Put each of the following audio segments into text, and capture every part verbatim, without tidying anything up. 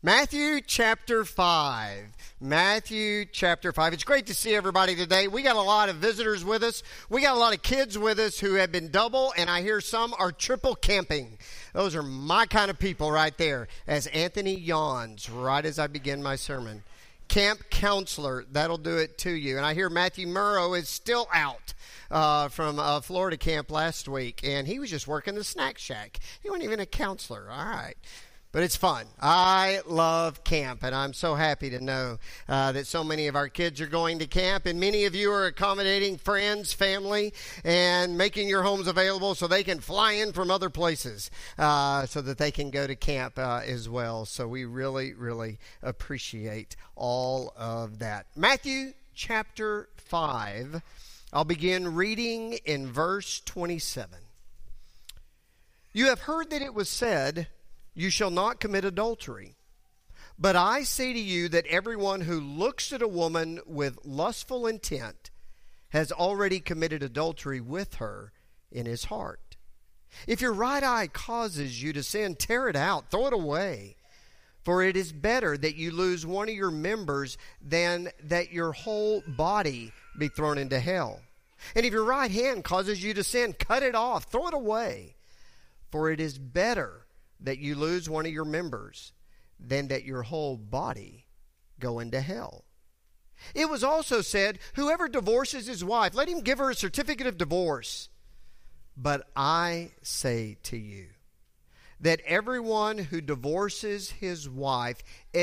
Matthew chapter five. Matthew chapter five. It's great to see everybody today. We got a lot of visitors with us. We got a lot of kids with us who have been double, and I hear some are triple camping. Those are my kind of people right there. As Anthony yawns right as I begin my sermon. Camp counselor, that'll do it to you. And I hear Matthew Murrow is still out uh, from uh, Florida camp last week, and he was just working the snack shack. He wasn't even a counselor. All right. But it's fun. I love camp, and I'm so happy to know uh, that so many of our kids are going to camp, and many of you are accommodating friends, family, and making your homes available so they can fly in from other places uh, so that they can go to camp uh, as well. So we really, really appreciate all of that. Matthew chapter five, I'll begin reading in verse twenty-seven. You have heard that it was said, "You shall not commit adultery." But I say to you that everyone who looks at a woman with lustful intent has already committed adultery with her in his heart. If your right eye causes you to sin, tear it out, throw it away. For it is better that you lose one of your members than that your whole body be thrown into hell. And if your right hand causes you to sin, cut it off, throw it away. For it is better that you lose one of your members than that your whole body go into hell. It was also said, whoever divorces his wife, let him give her a certificate of divorce. But I say to you that everyone who divorces his wife,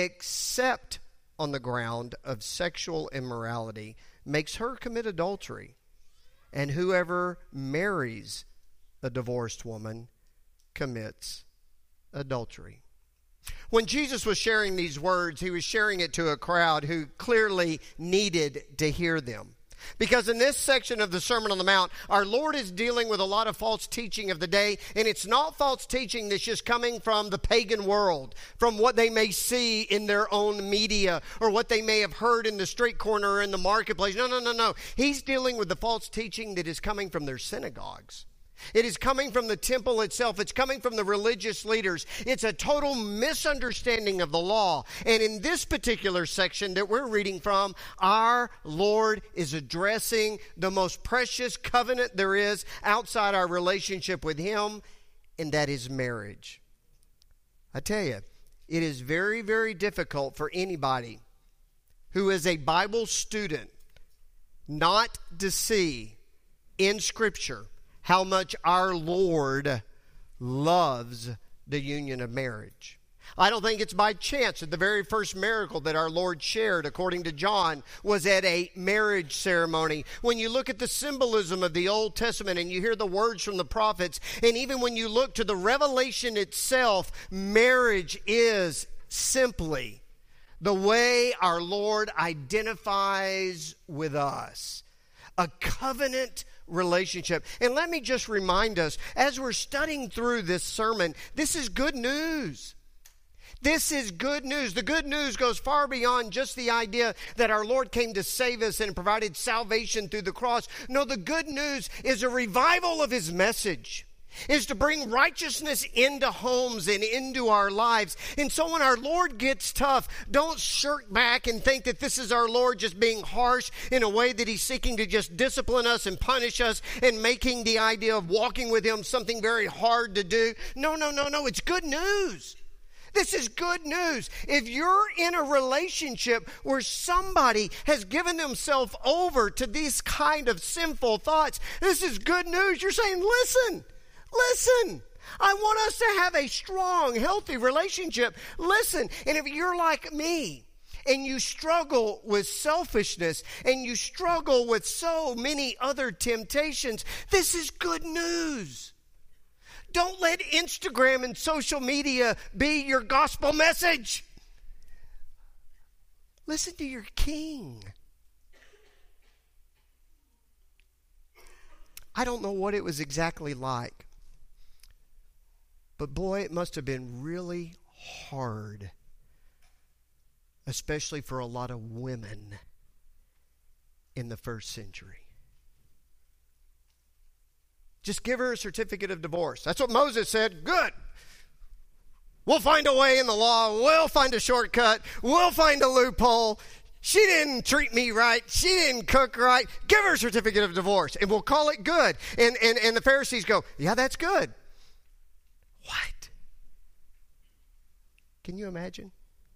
except on the ground of sexual immorality, makes her commit adultery. And whoever marries a divorced woman commits adultery. When Jesus was sharing these words, he was sharing it to a crowd who clearly needed to hear them. Because in this section of the Sermon on the Mount, our Lord is dealing with a lot of false teaching of the day, and it's not false teaching that's just coming from the pagan world, from what they may see in their own media, or what they may have heard in the street corner or in the marketplace. No, no, no, no. He's dealing with the false teaching that is coming from their synagogues. It is coming from the temple itself. It's coming from the religious leaders. It's a total misunderstanding of the law. And in this particular section that we're reading from, our Lord is addressing the most precious covenant there is outside our relationship with Him, and that is marriage. I tell you, it is very, very difficult for anybody who is a Bible student not to see in Scripture how much our Lord loves the union of marriage. I don't think it's by chance that the very first miracle that our Lord shared, according to John, was at a marriage ceremony. When you look at the symbolism of the Old Testament and you hear the words from the prophets, and even when you look to the revelation itself, marriage is simply the way our Lord identifies with us. A covenant relationship. And let me just remind us, as we're studying through this sermon, this is good news. This is good news. The good news goes far beyond just the idea that our Lord came to save us and provided salvation through the cross. No, the good news is a revival of His message, is to bring righteousness into homes and into our lives. And so when our Lord gets tough, don't shirk back and think that this is our Lord just being harsh in a way that He's seeking to just discipline us and punish us and making the idea of walking with Him something very hard to do. No, no, no, no. It's good news. This is good news. If you're in a relationship where somebody has given themselves over to these kind of sinful thoughts, this is good news. You're saying, listen, Listen, I want us to have a strong, healthy relationship. Listen, and if you're like me and you struggle with selfishness and you struggle with so many other temptations, this is good news. Don't let Instagram and social media be your gospel message. Listen to your King. I don't know what it was exactly like. But boy, it must have been really hard, especially for a lot of women in the first century. Just give her a certificate of divorce. That's what Moses said. Good. We'll find a way in the law. We'll find a shortcut. We'll find a loophole. She didn't treat me right. She didn't cook right. Give her a certificate of divorce, and we'll call it good. And, and, and the Pharisees go, yeah, that's good. What? Can you imagine?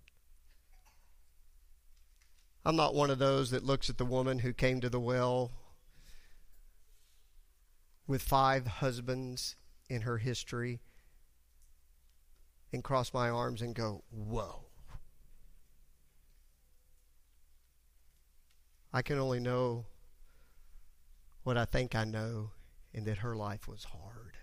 I'm not one of those that looks at the woman who came to the well with five husbands in her history and cross my arms and go, whoa. I can only know what I think I know, and that her life was hard.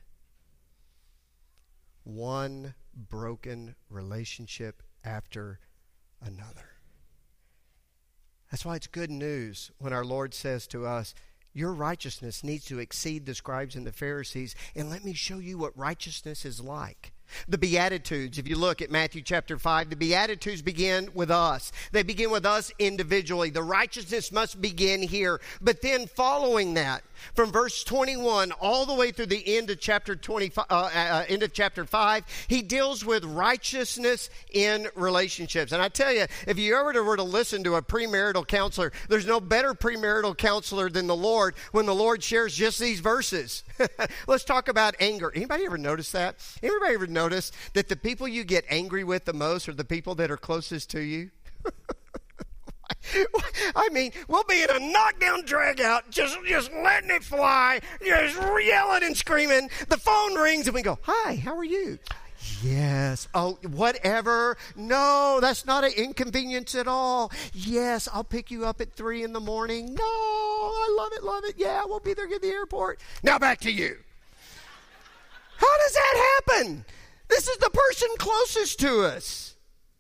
One broken relationship after another. That's why it's good news when our Lord says to us, your righteousness needs to exceed the scribes and the Pharisees, and let me show you what righteousness is like. The Beatitudes, if you look at Matthew chapter five, the Beatitudes begin with us. They begin with us individually. The righteousness must begin here. But then following that, from verse twenty-one all the way through the end of chapter twenty-five, uh, uh, end of chapter five, he deals with righteousness in relationships. And I tell you, if you ever were to listen to a premarital counselor, there's no better premarital counselor than the Lord when the Lord shares just these verses. Let's talk about anger. Anybody ever notice that? Anybody ever notice that the people you get angry with the most are the people that are closest to you? I mean, we'll be in a knockdown drag out, just, just letting it fly, just yelling and screaming. The phone rings and we go, hi, how are you? Yes. Oh, whatever. No, that's not an inconvenience at all. Yes, I'll pick you up at three in the morning. No, I love it, love it. Yeah, we'll be there at the airport. Now back to you. How does that happen? This is the person closest to us.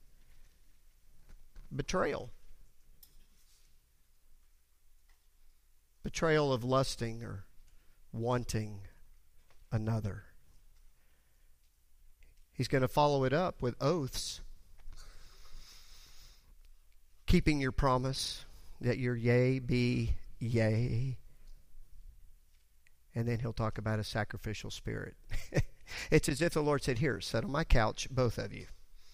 Betrayal. Betrayal of lusting or wanting another. He's going to follow it up with oaths. Keeping your promise that your yea be yea. And then he'll talk about a sacrificial spirit. It's as if the Lord said, here, sit on my couch, both of you.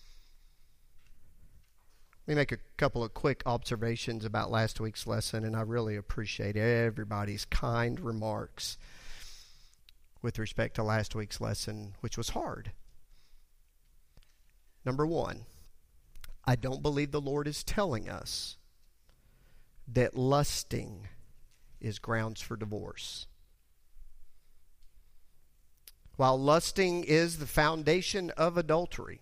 Let me make a couple of quick observations about last week's lesson, and I really appreciate everybody's kind remarks with respect to last week's lesson, which was hard. Number one, I don't believe the Lord is telling us that lusting is grounds for divorce. While lusting is the foundation of adultery,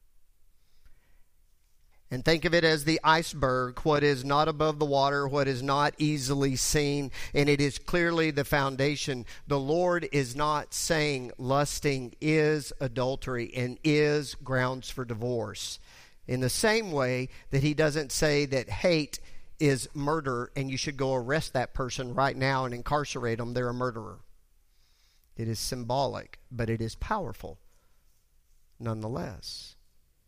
and think of it as the iceberg, what is not above the water, what is not easily seen, and it is clearly the foundation. The Lord is not saying lusting is adultery and is grounds for divorce. In the same way that he doesn't say that hate is murder and you should go arrest that person right now and incarcerate them, they're a murderer. It is symbolic, but it is powerful nonetheless.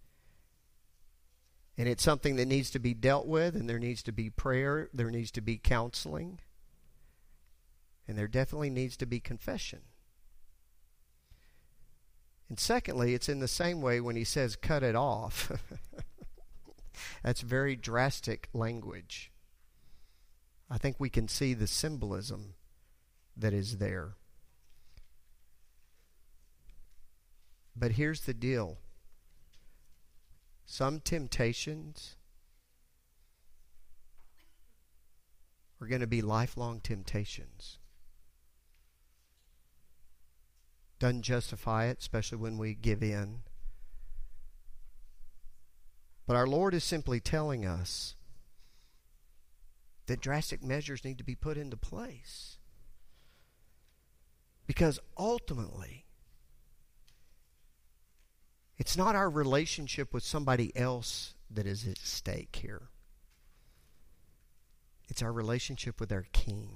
And it's something that needs to be dealt with, and there needs to be prayer, there needs to be counseling, and there definitely needs to be confession. And secondly, it's in the same way when he says cut it off. That's very drastic language. I think we can see the symbolism that is there. But here's the deal. Some temptations are going to be lifelong temptations. Doesn't justify it, especially when we give in. But our Lord is simply telling us that drastic measures need to be put into place. Because ultimately, it's not our relationship with somebody else that is at stake here. It's our relationship with our King.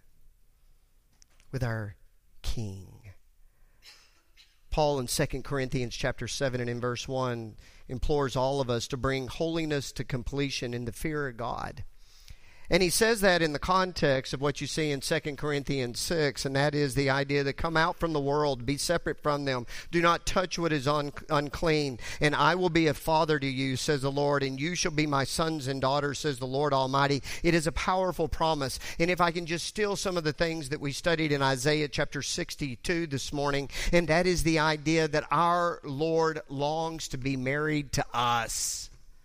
With our King. Paul in Second Corinthians chapter seven and in verse one implores all of us to bring holiness to completion in the fear of God. And he says that in the context of what you see in Second Corinthians six, and that is the idea that come out from the world, be separate from them, do not touch what is un- unclean, and I will be a father to you, says the Lord, and you shall be my sons and daughters, says the Lord Almighty. It is a powerful promise. And if I can just steal some of the things that we studied in Isaiah chapter sixty-two this morning, and that is the idea that our Lord longs to be married to us.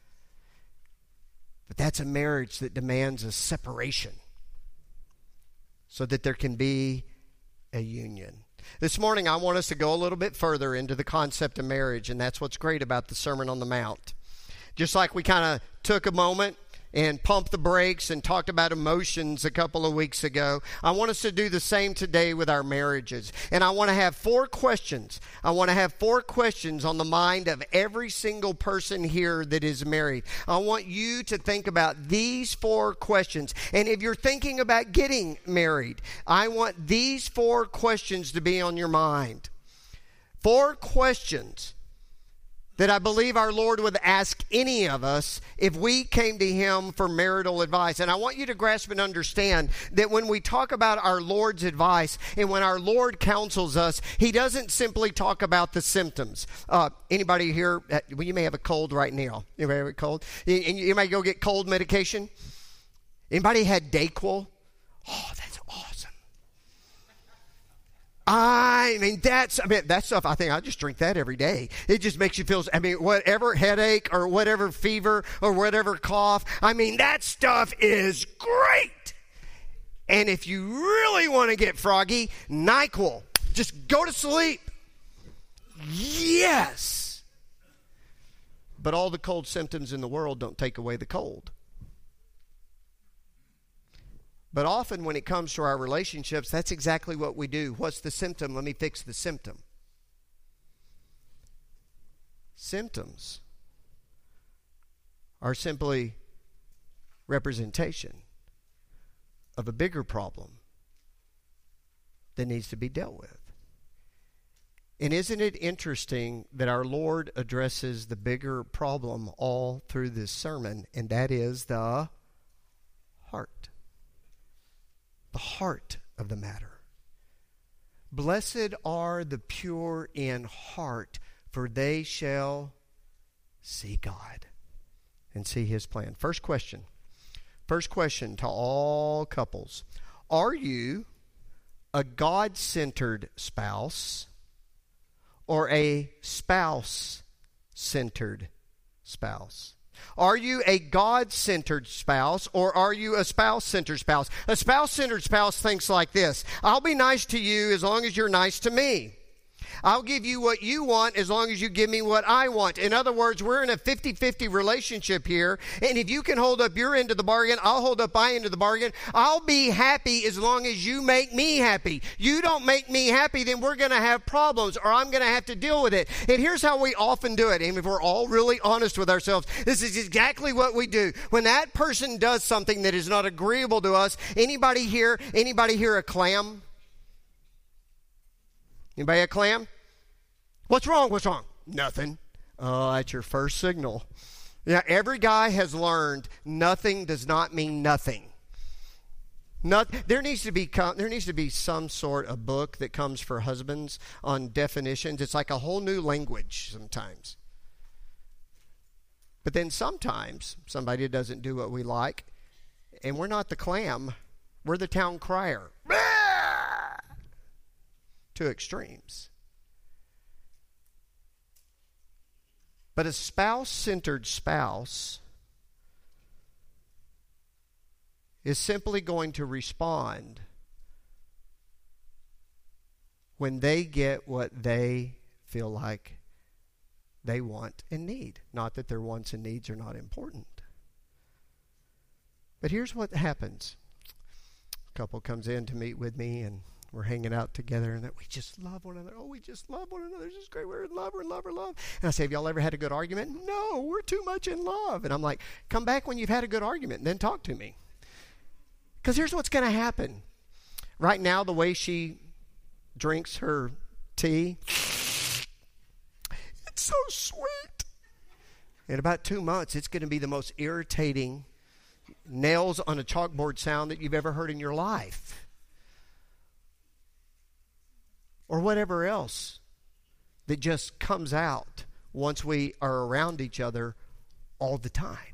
But that's a marriage that demands a separation so that there can be a union. This morning, I want us to go a little bit further into the concept of marriage, and that's what's great about the Sermon on the Mount. Just like we kind of took a moment and pumped the brakes and talked about emotions a couple of weeks ago, I want us to do the same today with our marriages. And I want to have four questions. I want to have four questions on the mind of every single person here that is married. I want you to think about these four questions. And if you're thinking about getting married, I want these four questions to be on your mind. Four questions that I believe our Lord would ask any of us if we came to Him for marital advice. And I want you to grasp and understand that when we talk about our Lord's advice and when our Lord counsels us, He doesn't simply talk about the symptoms. Uh, anybody here, uh, well, you may have a cold right now. Anybody have a cold? And you might go get cold medication. Anybody had Dayquil? Oh, that's awesome. I mean, that's, I mean, that stuff, I think I just drink that every day. It just makes you feel, I mean, whatever headache or whatever fever or whatever cough, I mean, that stuff is great. And if you really want to get froggy, NyQuil. Just go to sleep. Yes. But all the cold symptoms in the world don't take away the cold. But often when it comes to our relationships, that's exactly what we do. What's the symptom? Let me fix the symptom. Symptoms are simply representation of a bigger problem that needs to be dealt with. And isn't it interesting that our Lord addresses the bigger problem all through this sermon, and that is the heart. The heart of the matter. Blessed are the pure in heart, for they shall see God and see His plan. First question. First question to all couples. Are you a God-centered spouse or a spouse-centered spouse? Are you a God-centered spouse or are you a spouse-centered spouse? A spouse-centered spouse thinks like this: I'll be nice to you as long as you're nice to me. I'll give you what you want as long as you give me what I want. In other words, we're in a fifty-fifty relationship here, and if you can hold up your end of the bargain, I'll hold up my end of the bargain. I'll be happy as long as you make me happy. You don't make me happy, then we're going to have problems, or I'm going to have to deal with it. And here's how we often do it, and if we're all really honest with ourselves, this is exactly what we do. When that person does something that is not agreeable to us, anybody here, anybody here a clam? Anybody a clam? What's wrong? What's wrong? Nothing. Oh, that's your first signal. Yeah, every guy has learned nothing does not mean nothing. Not, there needs to be there needs to be some sort of book that comes for husbands on definitions. It's like a whole new language sometimes. But then sometimes somebody doesn't do what we like, and we're not the clam. We're the town crier. To extremes. But a spouse-centered spouse is simply going to respond when they get what they feel like they want and need. Not that their wants and needs are not important. But here's what happens. A couple comes in to meet with me, and we're hanging out together, and that we just love one another. Oh, we just love one another. It's just great. We're in love. We're in love. We're in love. And I say, have y'all ever had a good argument? No, we're too much in love. And I'm like, come back when you've had a good argument, and then talk to me. Because here's what's going to happen. Right now, the way she drinks her tea, it's so sweet. In about two months, it's going to be the most irritating nails on a chalkboard sound that you've ever heard in your life. Or whatever else that just comes out once we are around each other all the time.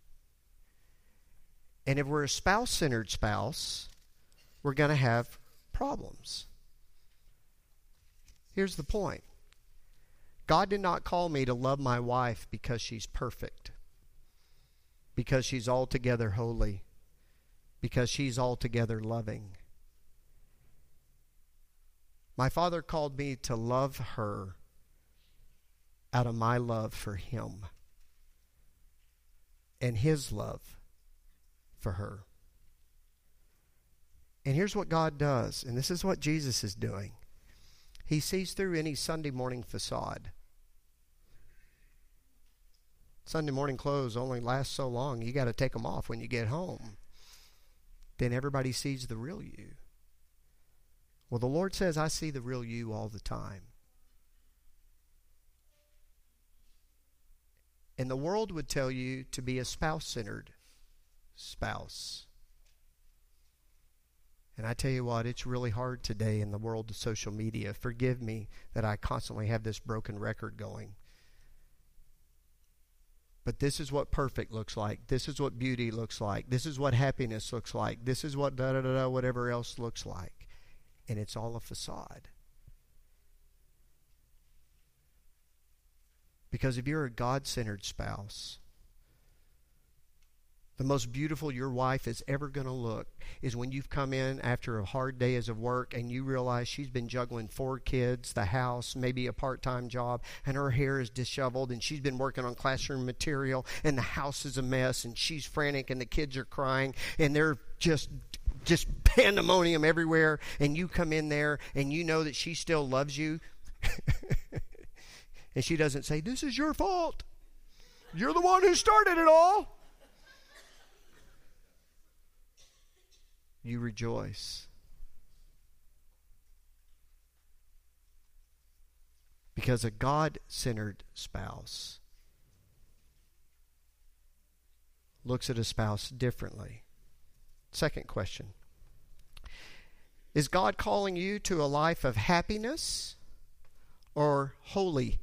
And if we're a spouse-centered spouse, we're going to have problems. Here's the point. God did not call me to love my wife because she's perfect, because she's altogether holy, because she's altogether loving. My Father called me to love her out of my love for Him and His love for her. And here's what God does, and this is what Jesus is doing. He sees through any Sunday morning facade. Sunday morning clothes only last so long. You got to take them off when you get home. Then everybody sees the real you. Well, the Lord says, I see the real you all the time. And the world would tell you to be a spouse-centered spouse. And I tell you what, it's really hard today in the world of social media. Forgive me that I constantly have this broken record going. But this is what perfect looks like. This is what beauty looks like. This is what happiness looks like. This is what da-da-da-da, whatever else looks like. And it's all a facade. Because if you're a God-centered spouse, the most beautiful your wife is ever going to look is when you've come in after a hard day of work and you realize she's been juggling four kids, the house, maybe a part-time job, and her hair is disheveled, and she's been working on classroom material, and the house is a mess, and she's frantic, and the kids are crying, and they're just just pandemonium everywhere, and you come in there and you know that she still loves you. And she doesn't say, this is your fault. You're the one who started it all. You rejoice. Because a God-centered spouse looks at a spouse differently. Second question. Is God calling you to a life of happiness or holiness?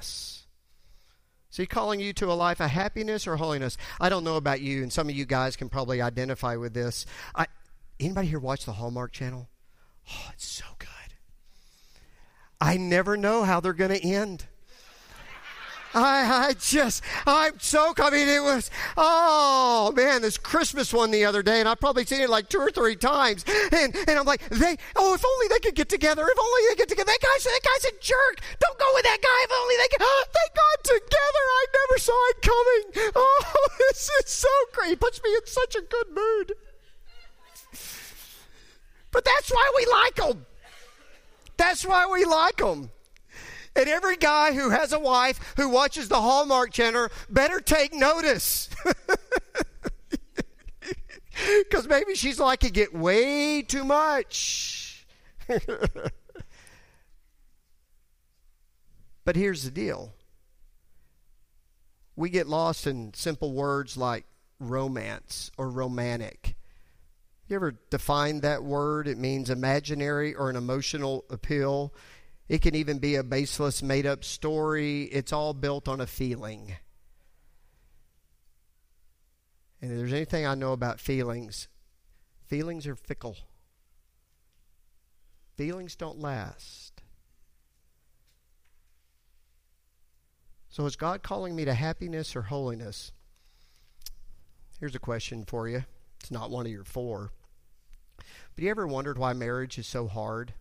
Is He calling you to a life of happiness or holiness? I don't know about you, and some of you guys can probably identify with this. I, anybody here watch the Hallmark Channel? Oh, it's so good. I never know how they're going to end. I, I just, I'm so, I mean, it was, oh, man, this Christmas one the other day, and I've probably seen it like two or three times, and, and I'm like, they, oh, if only they could get together, if only they get together, that guy's, that guy's a jerk, don't go with that guy, if only they could, oh, they got together, I never saw it coming, oh, this is so great, it puts me in such a good mood, but that's why we like them, that's why we like them. And every guy who has a wife who watches the Hallmark Channel better take notice. Because maybe she's liking it way too much. But here's the deal. We get lost in simple words like romance or romantic. You ever define that word? It means imaginary or an emotional appeal. It can even be a baseless, made-up story. It's all built on a feeling. And if there's anything I know about feelings, feelings are fickle. Feelings don't last. So is God calling me to happiness or holiness? Here's a question for you. It's not one of your four. But you ever wondered why marriage is so hard?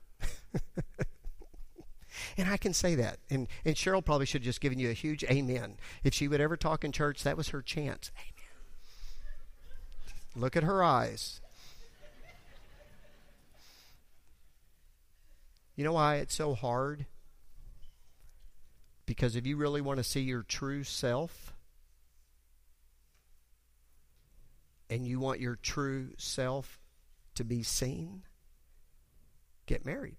And I can say that. And, and Cheryl probably should have just given you a huge amen. If she would ever talk in church, that was her chance. Amen. Look at her eyes. You know why it's so hard? Because if you really want to see your true self, and you want your true self to be seen, get married.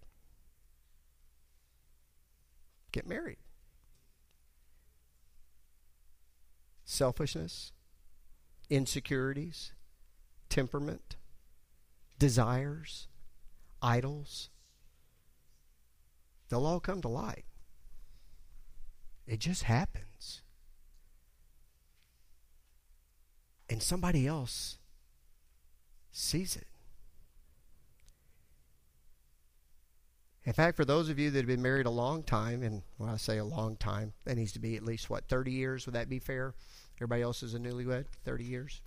Get married. Selfishness, insecurities, temperament, desires, idols, they'll all come to light. It just happens. And somebody else sees it. In fact, for those of you that have been married a long time, and when I say a long time, that needs to be at least, what, thirty years? Would that be fair? Everybody else is a newlywed, thirty years.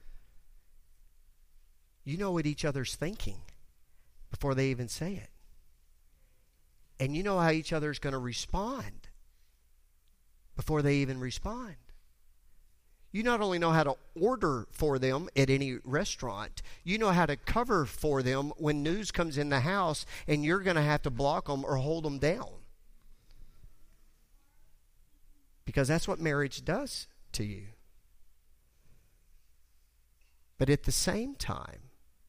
You know what each other's thinking before they even say it. And you know how each other's going to respond before they even respond. You not only know how to order for them at any restaurant, you know how to cover for them when news comes in the house and you're going to have to block them or hold them down. Because that's what marriage does to you. But at the same time,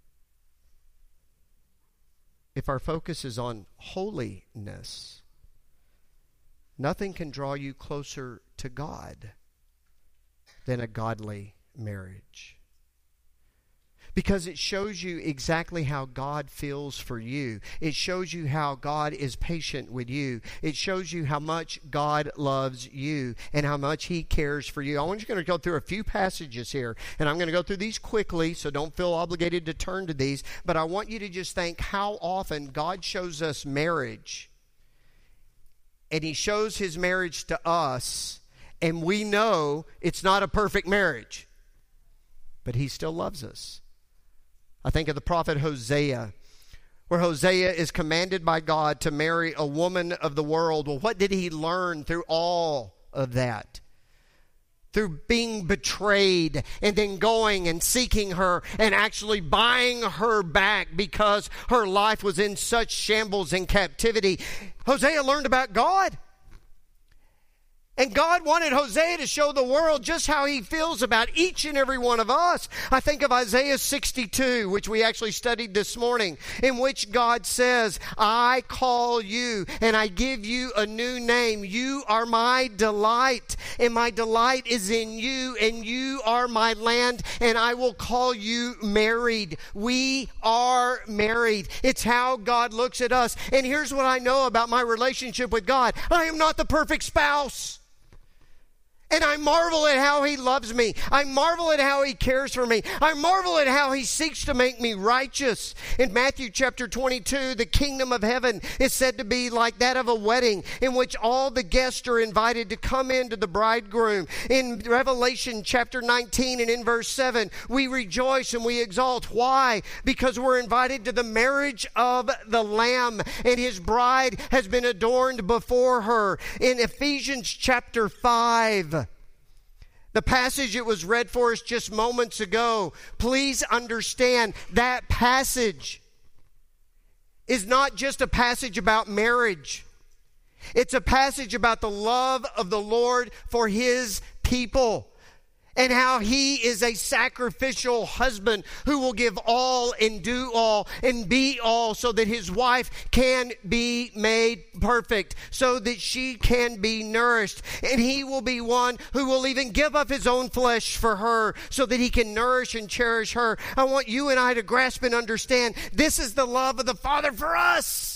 if our focus is on holiness, nothing can draw you closer to God than a godly marriage. Because it shows you exactly how God feels for you. It shows you how God is patient with you. It shows you how much God loves you and how much He cares for you. I want you to go through a few passages here, and I'm going to go through these quickly, so don't feel obligated to turn to these, but I want you to just think how often God shows us marriage, and He shows His marriage to us, and we know it's not a perfect marriage, but He still loves us. I think of the prophet Hosea, where Hosea is commanded by God to marry a woman of the world. Well, what did he learn through all of that? Through being betrayed and then going and seeking her and actually buying her back because her life was in such shambles and captivity. Hosea learned about God. And God wanted Hosea to show the world just how He feels about each and every one of us. I think of Isaiah sixty-two, which we actually studied this morning, in which God says, I call you and I give you a new name. You are my delight, and my delight is in you, and you are my land, and I will call you married. We are married. It's how God looks at us. And here's what I know about my relationship with God. I am not the perfect spouse. And I marvel at how He loves me. I marvel at how He cares for me. I marvel at how He seeks to make me righteous. In Matthew chapter twenty-two, the kingdom of heaven is said to be like that of a wedding in which all the guests are invited to come into the bridegroom. In Revelation chapter nineteen and in verse seven, we rejoice and we exalt. Why? Because we're invited to the marriage of the Lamb, and His bride has been adorned before her. In Ephesians chapter five, the passage that was read for us just moments ago, please understand that passage is not just a passage about marriage. It's a passage about the love of the Lord for His people and how He is a sacrificial husband who will give all and do all and be all so that His wife can be made perfect, so that she can be nourished. And He will be one who will even give up His own flesh for her so that He can nourish and cherish her. I want you and I to grasp and understand this is the love of the Father for us.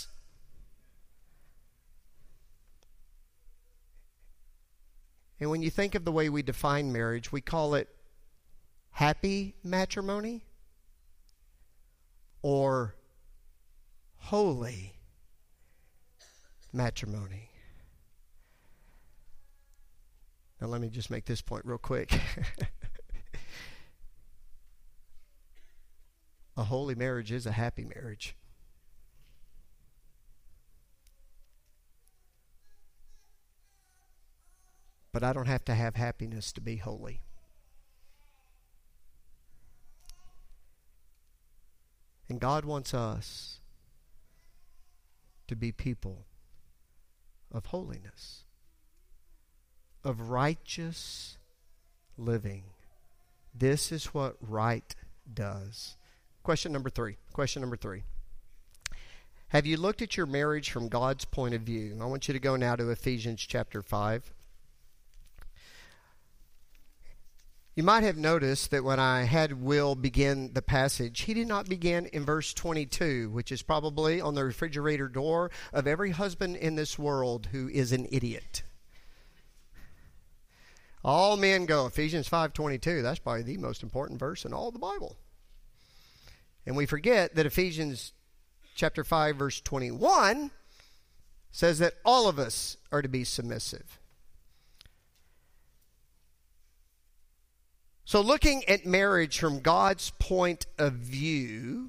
And when you think of the way we define marriage, we call it happy matrimony or holy matrimony. Now let me just make this point real quick. A holy marriage is a happy marriage. But I don't have to have happiness to be holy. And God wants us to be people of holiness, of righteous living. This is what right does. Question number three. Question number three. Have you looked at your marriage from God's point of view? I want you to go now to Ephesians chapter five. You might have noticed that when I had Will begin the passage, he did not begin in verse twenty-two, which is probably on the refrigerator door of every husband in this world who is an idiot. All men go, Ephesians five twenty-two, that's probably the most important verse in all the Bible. And we forget that Ephesians chapter five, verse twenty-one says that all of us are to be submissive. So looking at marriage from God's point of view,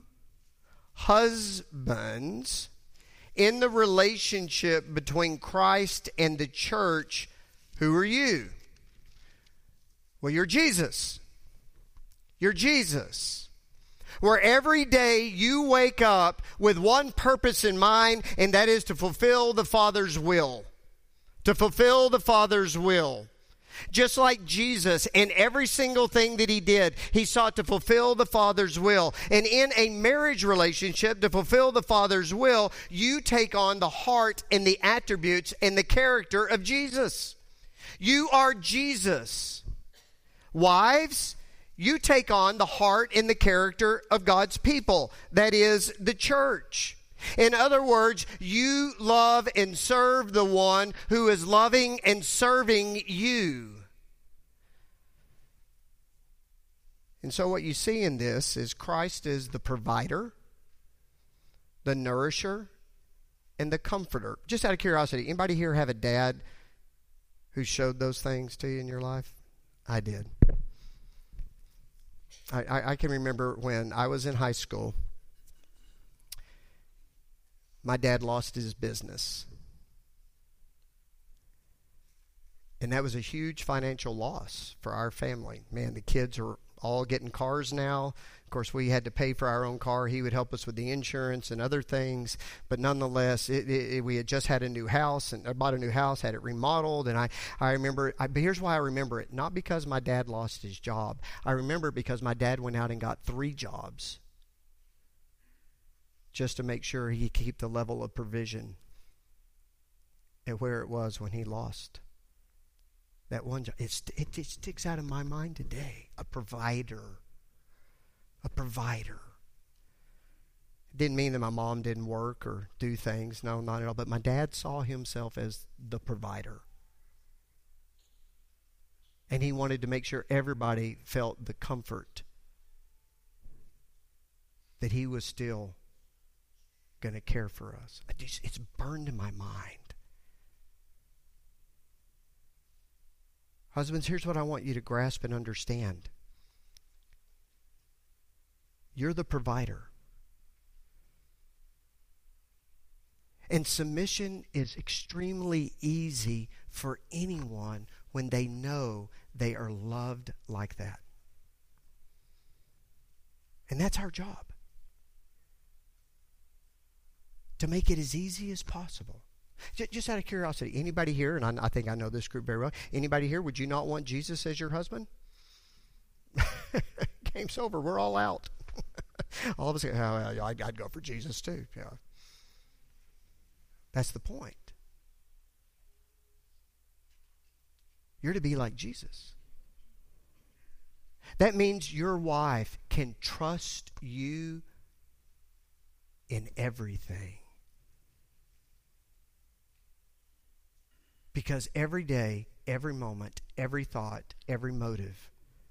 husbands, in the relationship between Christ and the church, who are you? Well, you're Jesus. You're Jesus. Where every day you wake up with one purpose in mind, and that is to fulfill the Father's will. To fulfill the Father's will. Just like Jesus, in every single thing that he did, he sought to fulfill the Father's will. And in a marriage relationship, to fulfill the Father's will, you take on the heart and the attributes and the character of Jesus. You are Jesus. Wives, you take on the heart and the character of God's people, that is, the church. In other words, you love and serve the one who is loving and serving you. And so what you see in this is Christ is the provider, the nourisher, and the comforter. Just out of curiosity, anybody here have a dad who showed those things to you in your life? I did. I, I, I can remember when I was in high school, my dad lost his business. And that was a huge financial loss for our family. Man, the kids are all getting cars now. Of course, we had to pay for our own car. He would help us with the insurance and other things. But nonetheless, it, it, we had just had a new house and I bought a new house, had it remodeled. And I, I remember, I, but here's why I remember it. Not because my dad lost his job. I remember it because my dad went out and got three jobs just to make sure he could keep the level of provision at where it was when he lost that one job. It, it, it sticks out of my mind today. A provider. A provider. It didn't mean that my mom didn't work or do things. No, not at all. But my dad saw himself as the provider. And he wanted to make sure everybody felt the comfort that he was still going to care for us. It's burned in my mind. Husbands, here's what I want you to grasp and understand. You're the provider. And submission is extremely easy for anyone when they know they are loved like that. And that's our job. To make it as easy as possible. Just out of curiosity, anybody here, and I, I think I know this group very well, anybody here, would you not want Jesus as your husband? Game's over. We're all out. All of us, oh, I'd, I'd go for Jesus too. Yeah. That's the point. You're to be like Jesus. That means your wife can trust you in everything. Because every day, every moment, every thought, every motive,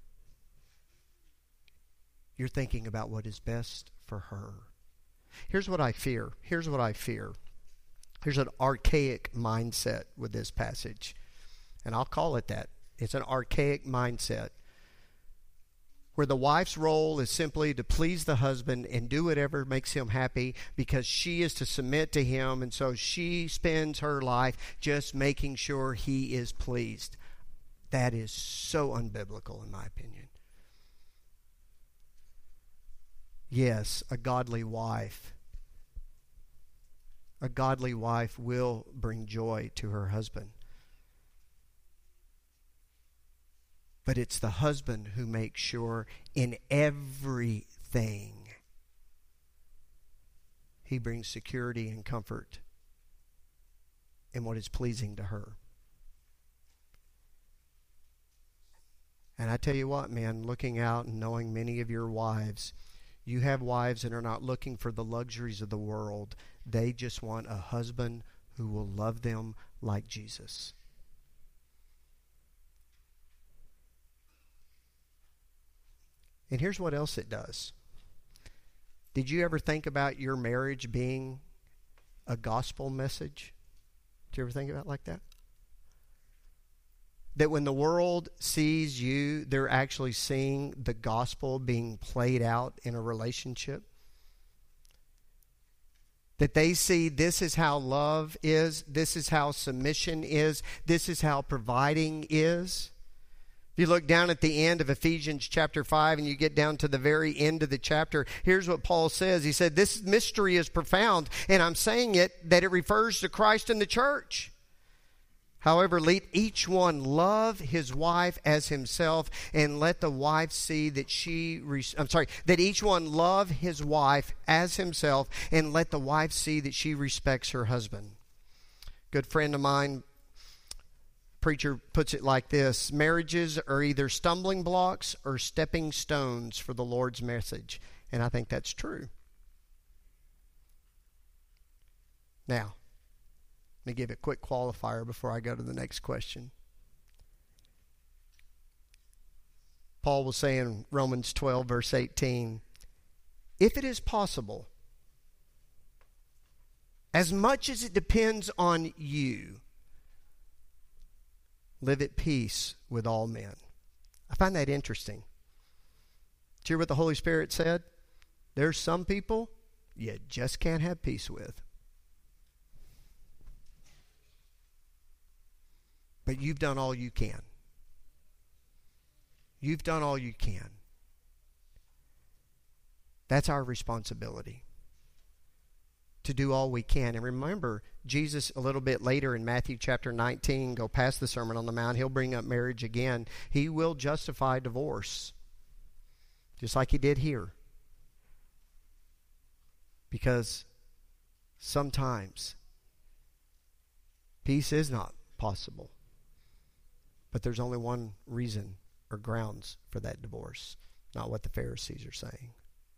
you're thinking about what is best for her. Here's what I fear. Here's what I fear. Here's an archaic mindset with this passage. And I'll call it that. It's an archaic mindset. Where the wife's role is simply to please the husband and do whatever makes him happy because she is to submit to him, and so she spends her life just making sure he is pleased. That is so unbiblical in my opinion. Yes, a godly wife. A godly wife will bring joy to her husband. But it's the husband who makes sure in everything he brings security and comfort in what is pleasing to her. And I tell you what, man, looking out and knowing many of your wives, you have wives that are not looking for the luxuries of the world. They just want a husband who will love them like Jesus. And here's what else it does. Did you ever think about your marriage being a gospel message? Did you ever think about it like that? That when the world sees you, they're actually seeing the gospel being played out in a relationship? That they see this is how love is, this is how submission is, this is how providing is. If you look down at the end of Ephesians chapter five and you get down to the very end of the chapter, here's what Paul says. He said, this mystery is profound, and I'm saying it that it refers to Christ and the church. However, let each one love his wife as himself, and let the wife see that she, res- I'm sorry, that each one love his wife as himself, and let the wife see that she respects her husband. Good friend of mine, preacher, puts it like this: marriages are either stumbling blocks or stepping stones for the Lord's message. And I think that's true. Now, let me give a quick qualifier before I go to the next question. Paul will say in Romans twelve, verse eighteen, if it is possible, as much as it depends on you, live at peace with all men. I find that interesting. Did you hear what the Holy Spirit said? There's some people you just can't have peace with. But you've done all you can. You've done all you can. That's our responsibility, to do all we can. And remember, Jesus, a little bit later in Matthew chapter nineteen, go past the Sermon on the Mount, he'll bring up marriage again. He will justify divorce, just like he did here. Because sometimes peace is not possible. But there's only one reason or grounds for that divorce, not what the Pharisees are saying.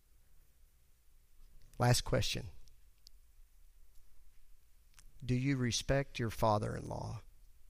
Last question. Do you respect your father-in-law?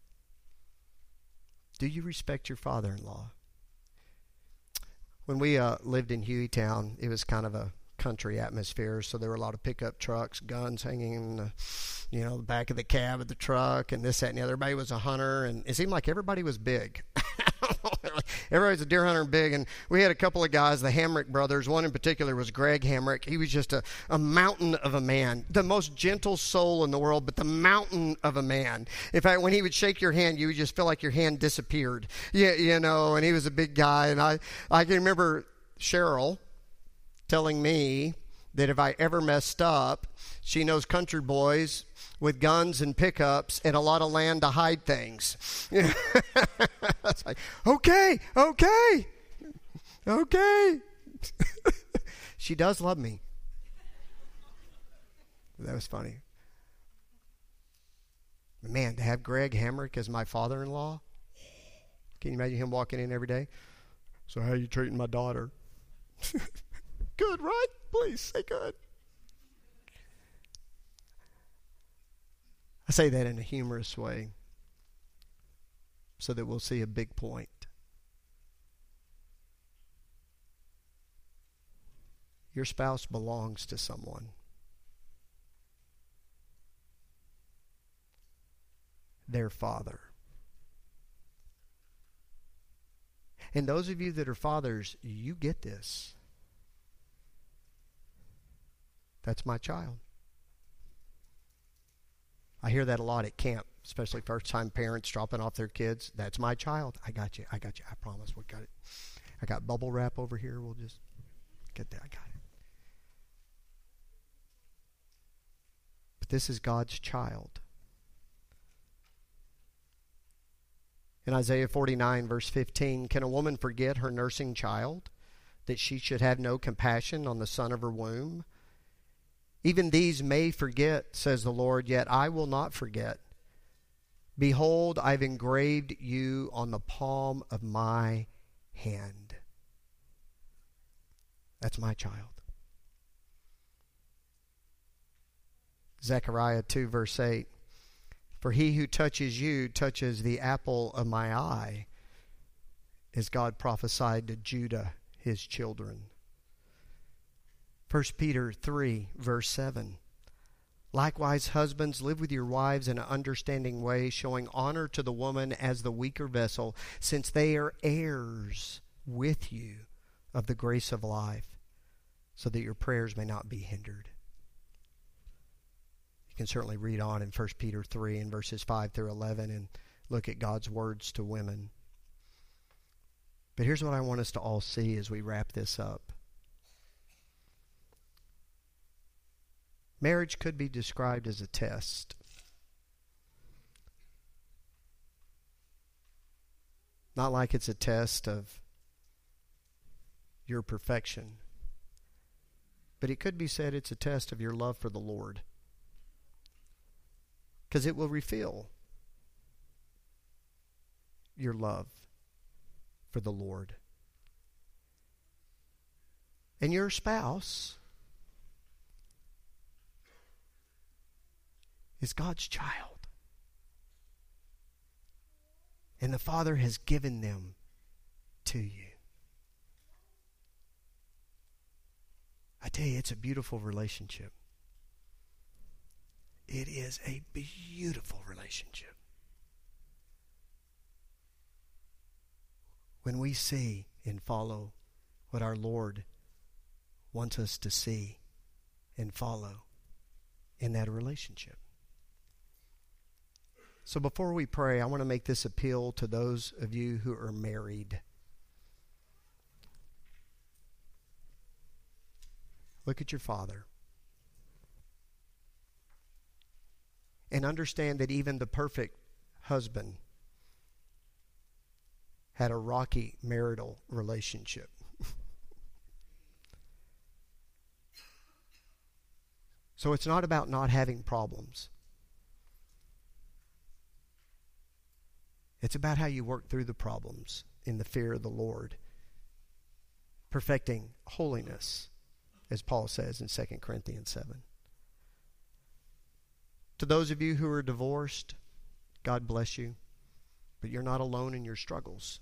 Do you respect your father-in-law? When we uh, lived in Hueytown, it was kind of a country atmosphere, so there were a lot of pickup trucks, guns hanging in the, you know, the back of the cab of the truck, and this, that, and the other. Everybody was a hunter, and it seemed like everybody was big. Everybody's a deer hunter and big, and we had a couple of guys, the Hamrick brothers. One in particular was Greg Hamrick. He was just a, a mountain of a man, the most gentle soul in the world, but the mountain of a man. In fact, when he would shake your hand, you would just feel like your hand disappeared. Yeah, you know, and he was a big guy, and I, I can remember Cheryl telling me that if I ever messed up, she knows country boys with guns and pickups and a lot of land to hide things. It's like, okay, okay, okay. She does love me. That was funny. Man, to have Greg Hamrick as my father-in-law, can you imagine him walking in every day? So how are you treating my daughter? Good, right? Please say good. I say that in a humorous way so that we'll see a big point. Your spouse belongs to someone. Their father. And those of you that are fathers, you get this. That's my child. I hear that a lot at camp, especially first-time parents dropping off their kids. That's my child. I got you. I got you. I promise. We got it. I got bubble wrap over here. We'll just get that. I got it. But this is God's child. In Isaiah forty-nine, verse fifteen, can a woman forget her nursing child, that she should have no compassion on the son of her womb? Even these may forget, says the Lord, yet I will not forget. Behold, I've engraved you on the palm of my hand. That's my child. Zechariah two, verse eight. For he who touches you touches the apple of my eye, as God prophesied to Judah, his children. First Peter three, verse seven. Likewise, husbands, live with your wives in an understanding way, showing honor to the woman as the weaker vessel, since they are heirs with you of the grace of life, so that your prayers may not be hindered. You can certainly read on in First Peter three and verses five through eleven and look at God's words to women. But here's what I want us to all see as we wrap this up. Marriage could be described as a test. Not like it's a test of your perfection, but it could be said it's a test of your love for the Lord. Because it will reveal your love for the Lord. And your spouse is God's child. And the Father has given them to you. I tell you, it's a beautiful relationship. It is a beautiful relationship. When we see and follow what our Lord wants us to see and follow in that relationship. So before we pray, I want to make this appeal to those of you who are married. Look at your father. And understand that even the perfect husband had a rocky marital relationship. So it's not about not having problems. It's about how you work through the problems in the fear of the Lord, perfecting holiness, as Paul says in Second Corinthians seven. To those of you who are divorced, God bless you, but you're not alone in your struggles.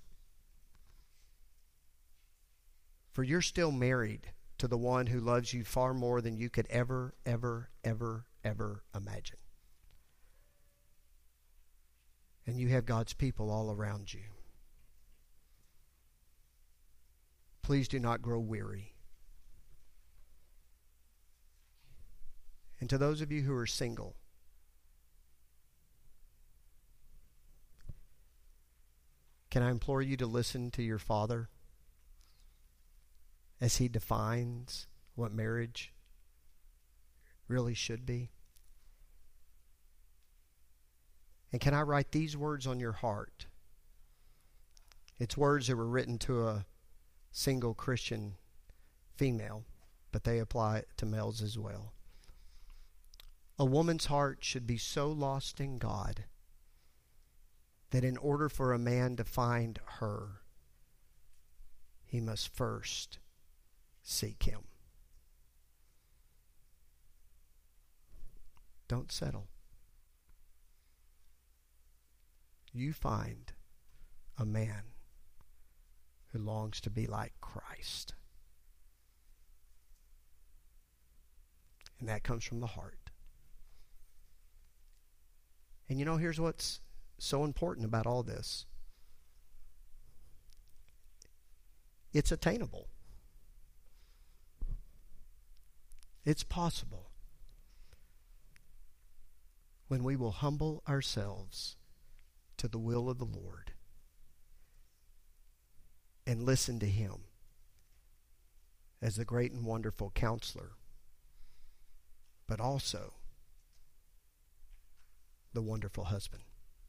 For you're still married to the one who loves you far more than you could ever, ever, ever, ever imagine. And you have God's people all around you. Please do not grow weary. And to those of you who are single, can I implore you to listen to your father as he defines what marriage really should be? And can I write these words on your heart? It's words that were written to a single Christian female, but they apply to males as well. A woman's heart should be so lost in God that in order for a man to find her, he must first seek him. Don't settle. You find a man who longs to be like Christ. And that comes from the heart. And you know, here's what's so important about all this. It's attainable. It's possible when we will humble ourselves to the will of the Lord and listen to him as the great and wonderful counselor, but also the wonderful husband.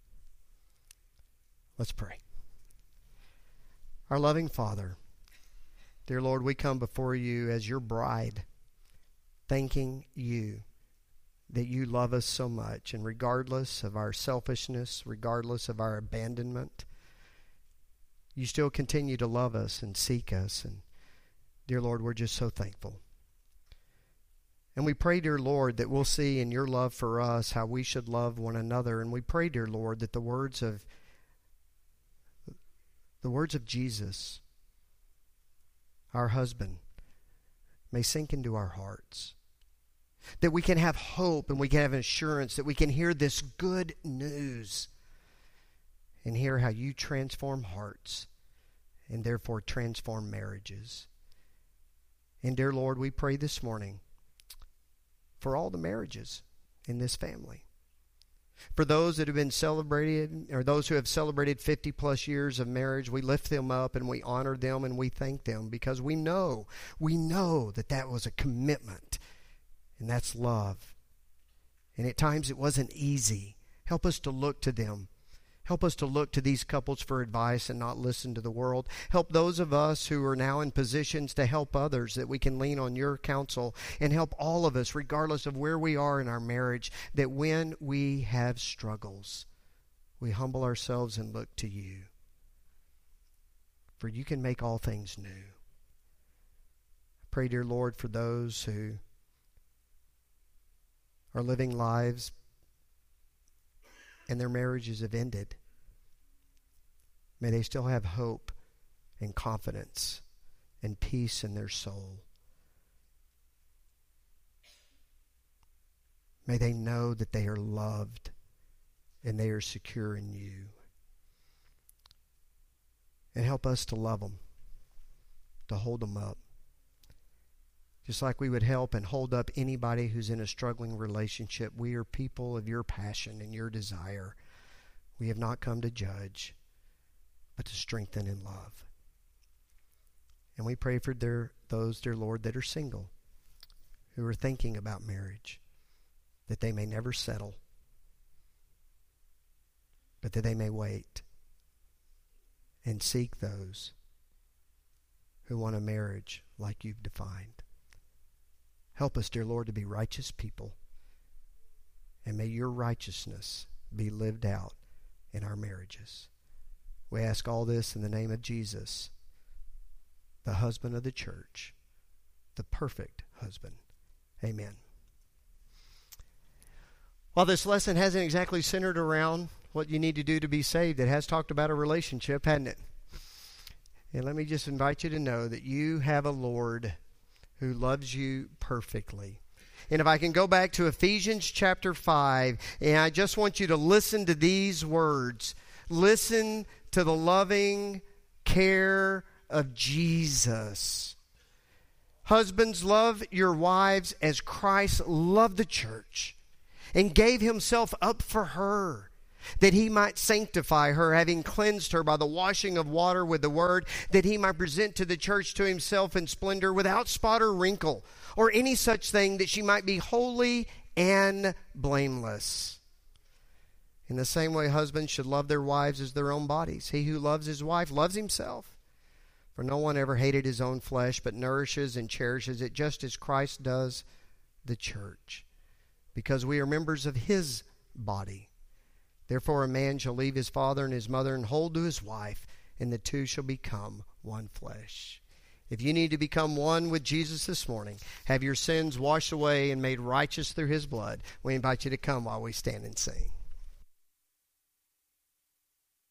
Let's pray. Our loving Father, dear Lord, we come before you as your bride, thanking you that you love us so much, and regardless of our selfishness, regardless of our abandonment, You still continue to love us and seek us. And dear Lord, we're just so thankful. And we pray, dear Lord, that we'll see in your love for us how we should love one another. And we pray, dear Lord, that the words of the words of Jesus, our husband, may sink into our hearts. That we can have hope and we can have assurance, that we can hear this good news and hear how you transform hearts and therefore transform marriages. And dear Lord, we pray this morning for all the marriages in this family. For those that have been celebrated, or those who have celebrated fifty plus years of marriage, we lift them up and we honor them and we thank them, because we know, we know that that was a commitment, and that's love. And at times it wasn't easy. Help us to look to them. Help us to look to these couples for advice and not listen to the world. Help those of us who are now in positions to help others, that we can lean on your counsel. And help all of us, regardless of where we are in our marriage, that when we have struggles, we humble ourselves and look to you. For you can make all things new. I pray, dear Lord, for those who are living lives and their marriages have ended. May they still have hope and confidence and peace in their soul. May they know that they are loved and they are secure in you. And help us to love them, to hold them up. Just like we would help and hold up anybody who's in a struggling relationship, we are people of your passion and your desire. We have not come to judge, but to strengthen in love. And we pray for their, those, dear Lord, that are single, who are thinking about marriage, that they may never settle, but that they may wait and seek those who want a marriage like you've defined. Help us, dear Lord, to be righteous people. And may your righteousness be lived out in our marriages. We ask all this in the name of Jesus, the husband of the church, the perfect husband. Amen. While this lesson hasn't exactly centered around what you need to do to be saved, it has talked about a relationship, hasn't it? And let me just invite you to know that you have a Lord who loves you perfectly. And if I can go back to Ephesians chapter five, and I just want you to listen to these words. Listen to the loving care of Jesus. Husbands, love your wives as Christ loved the church and gave himself up for her, that he might sanctify her, having cleansed her by the washing of water with the word, that he might present to the church to himself in splendor, without spot or wrinkle, or any such thing, that she might be holy and blameless. In the same way, husbands should love their wives as their own bodies. He who loves his wife loves himself. For no one ever hated his own flesh, but nourishes and cherishes it, just as Christ does the church, because we are members of his body. Therefore a man shall leave his father and his mother and hold to his wife, and the two shall become one flesh. If you need to become one with Jesus this morning, have your sins washed away and made righteous through his blood, we invite you to come while we stand and sing.